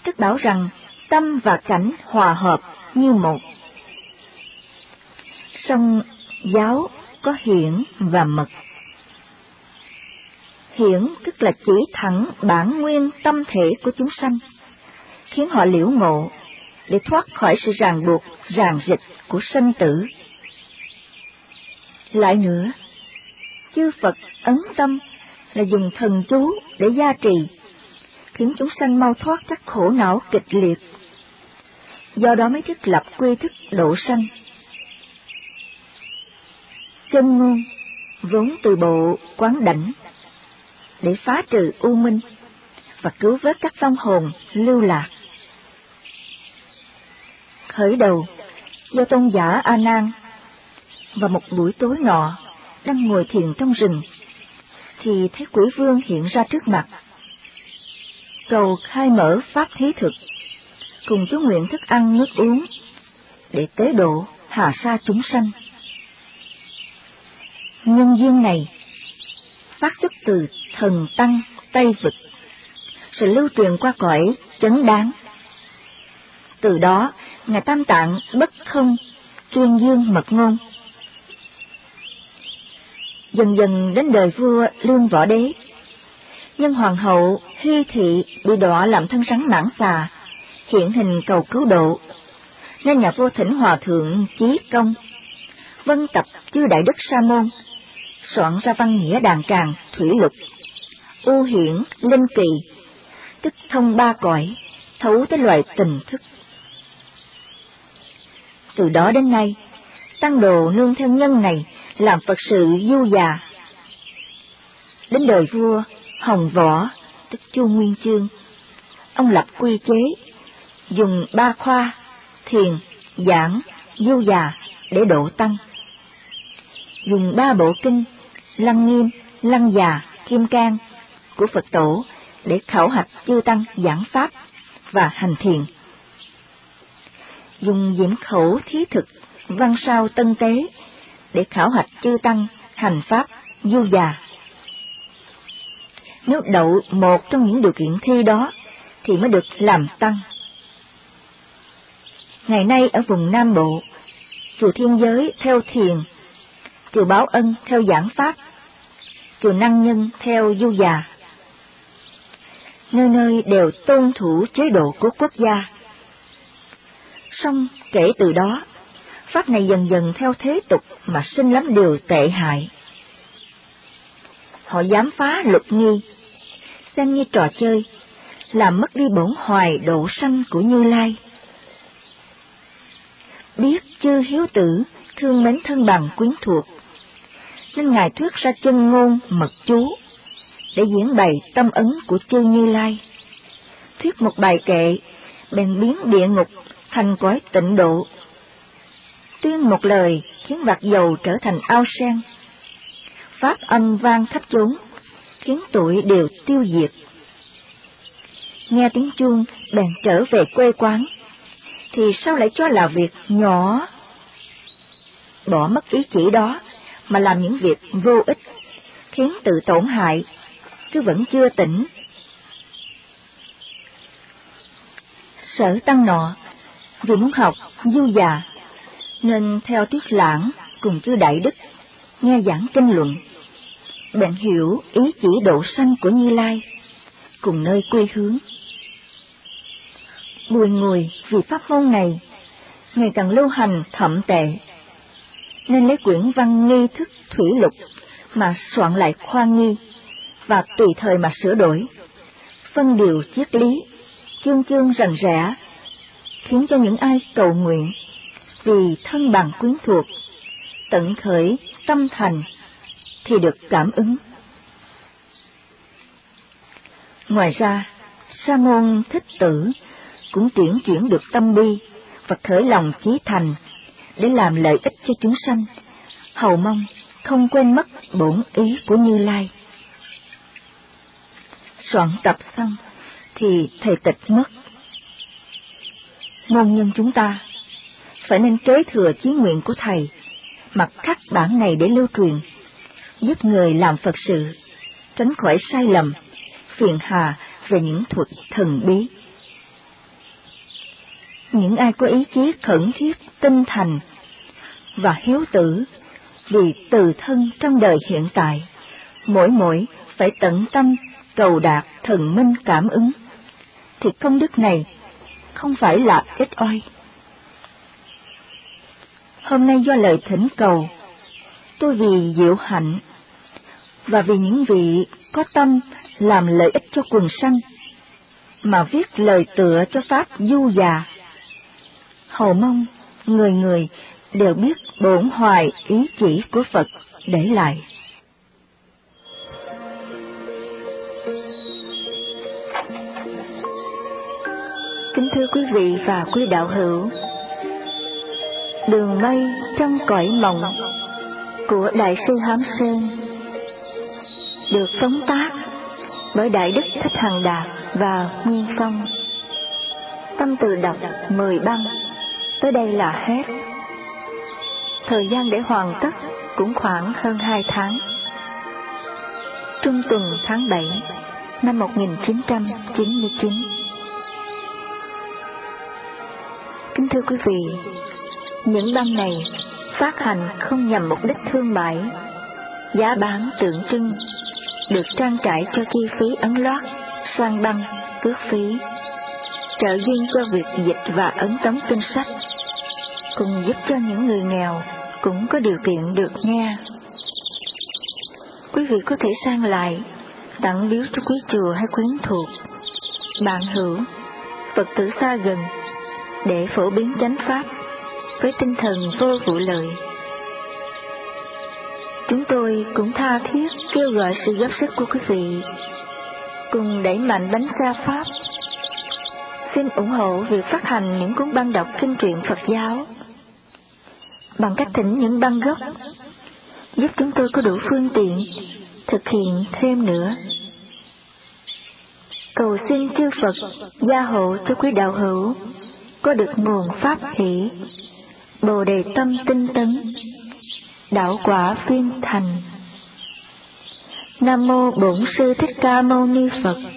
tức bảo rằng tâm và cảnh hòa hợp như một. Song giáo có hiển và mật. Hiển tức là chỉ thẳng bản nguyên tâm thể của chúng sanh, khiến họ liễu ngộ để thoát khỏi sự ràng buộc ràng rịch của sanh tử. Lại nữa, chư Phật ấn tâm là dùng thần chú để gia trì, khiến chúng sanh mau thoát các khổ não kịch liệt. Do đó mới thiết lập quy thức độ sanh. Chân ngôn vốn từ bộ quán đảnh để phá trừ u minh và cứu vớt các vong hồn lưu lạc. Khởi đầu do tôn giả A Nan vào một buổi tối nọ đang ngồi thiền trong rừng, thì thấy Quỷ Vương hiện ra trước mặt, cầu khai mở pháp thí thực, cùng chú nguyện thức ăn nước uống để tế độ hạ sa chúng sanh. Nhân duyên này phát xuất từ thần tăng Tây Vực, rồi lưu truyền qua cõi Chấn Đáng. Từ đó, Ngài Tam Tạng bất không tuyên dương mật ngôn. Dần dần đến đời vua Lương Võ Đế, nhân hoàng hậu Hy Thị bị đọa làm thân rắn mãng xà, hiện hình cầu cứu độ, nên nhà vua thỉnh hòa thượng Chí Công vân tập chư đại đức sa môn, soạn ra văn nghĩa đàn tràng thủy lục, u hiển linh kỳ, tức thông ba cõi, thấu tới loài tình thức. Từ đó đến nay, tăng đồ nương theo nhân này làm Phật sự du già. Đến đời vua Hồng Võ, tức Chu Nguyên Chương, ông lập quy chế, dùng 3 khoa thiền, giảng, du già để độ tăng. Dùng 3 bộ kinh Lăng Nghiêm, Lăng Già, Kim Cang của Phật tổ để khảo hạch chư tăng giảng pháp và hành thiền. Dùng diễm khẩu thí thực Văn Sao Tân Tế để khảo hạch chư tăng hành pháp du già. Nếu đậu một trong những điều kiện thi đó thì mới được làm tăng. Ngày nay ở vùng Nam Bộ, chùa Thiên Giới theo thiền, chùa Báo Ân theo giảng pháp, chùa Năng Nhân theo du già. Nơi nơi đều tôn thủ chế độ của quốc gia. Song kể từ đó, pháp này dần dần theo thế tục mà sinh lắm điều tệ hại. Họ dám phá luật nghi, xem như trò chơi, làm mất đi bổn hoài độ sanh của Như Lai. Biết chư hiếu tử thương mến thân bằng quyến thuộc, nên Ngài thuyết ra chân ngôn mật chú để diễn bày tâm ấn của chư Như Lai. Thuyết một bài kệ bèn biến địa ngục thành cõi tịnh độ. Tuyên một lời khiến vạc dầu trở thành ao sen. Pháp âm vang khắp chốn, khiến tụi đều tiêu diệt. Nghe tiếng chuông bèn trở về quê quán, thì sao lại cho là việc nhỏ? Bỏ mất ý chỉ đó mà làm những việc vô ích, khiến tự tổn hại, cứ vẫn chưa tỉnh. Sở tăng nọ vì muốn học du già, nên theo Tuyết Lãng cùng chư đại đức nghe giảng kinh luận, bèn hiểu ý chỉ độ sanh của Như Lai, cùng nơi quê hướng. Bùi ngùi vì pháp môn này ngày càng lưu hành thậm tệ, nên lấy quyển văn nghi thức thủy lục mà soạn lại khoa nghi, và tùy thời mà sửa đổi, phân điều triết lý, chương chương rành rẽ, khiến cho những ai cầu nguyện vì thân bằng quyến thuộc, tận khởi tâm thành thì được cảm ứng. Ngoài ra, Sa môn Thích Tử cũng chuyển được tâm bi và khởi lòng chí thành để làm lợi ích cho chúng sanh, hầu mong không quên mất bổn ý của Như Lai. Soạn tập xong thì thầy tịch mất. Môn nhân chúng ta phải nên kế thừa chí nguyện của thầy, mặc khắc bản này để lưu truyền, giúp người làm Phật sự, tránh khỏi sai lầm, phiền hà về những thuật thần bí. những ai có ý chí khẩn thiết, tinh thành và hiếu tử vì từ thân trong đời hiện tại, mỗi phải tận tâm cầu đạt thần minh cảm ứng, thì công đức này không phải là ít ỏi. Hôm nay do lời thỉnh cầu, tôi vì diệu hạnh và vì những vị có tâm làm lợi ích cho quần sanh mà viết lời tựa cho pháp du già, hầu mong người người đều biết bổn hoài ý chỉ của Phật để lại. Kính thưa quý vị và quý đạo hữu, Đường mây trong cõi mộng của Đại sư Hám Sơn được phóng tác bởi Đại Đức Thích Hằng Đạt và Nguyên Phong. Tâm từ đọc 10 băng, tới đây là hết. Thời gian để hoàn tất cũng khoảng hơn 2 tháng. Trung tuần tháng 7 năm 1999. Kính thưa quý vị, những băng này phát hành không nhằm mục đích thương mại, giá bán tượng trưng, được trang trải cho chi phí ấn loát, sang băng, cước phí, trợ duyên cho việc dịch và ấn tống kinh sách, cùng giúp cho những người nghèo cũng có điều kiện được nghe. Quý vị có thể sang lại, tặng biếu cho quý chùa hay quyến thuộc, bạn hữu, Phật tử xa gần, để phổ biến chánh pháp với tinh thần vô vụ lợi. Chúng tôi cũng tha thiết kêu gọi sự góp sức của quý vị, cùng đẩy mạnh bánh xe pháp. Xin ủng hộ việc phát hành những cuốn băng đọc kinh truyện Phật giáo bằng cách thỉnh những băng gốc, giúp chúng tôi có đủ phương tiện thực hiện thêm nữa. Cầu xin chư Phật gia hộ cho quý đạo hữu có được nguồn pháp hỷ, bồ đề tâm tinh tấn, đạo quả viên thành. Nam mô Bổn Sư Thích Ca Mâu Ni Phật.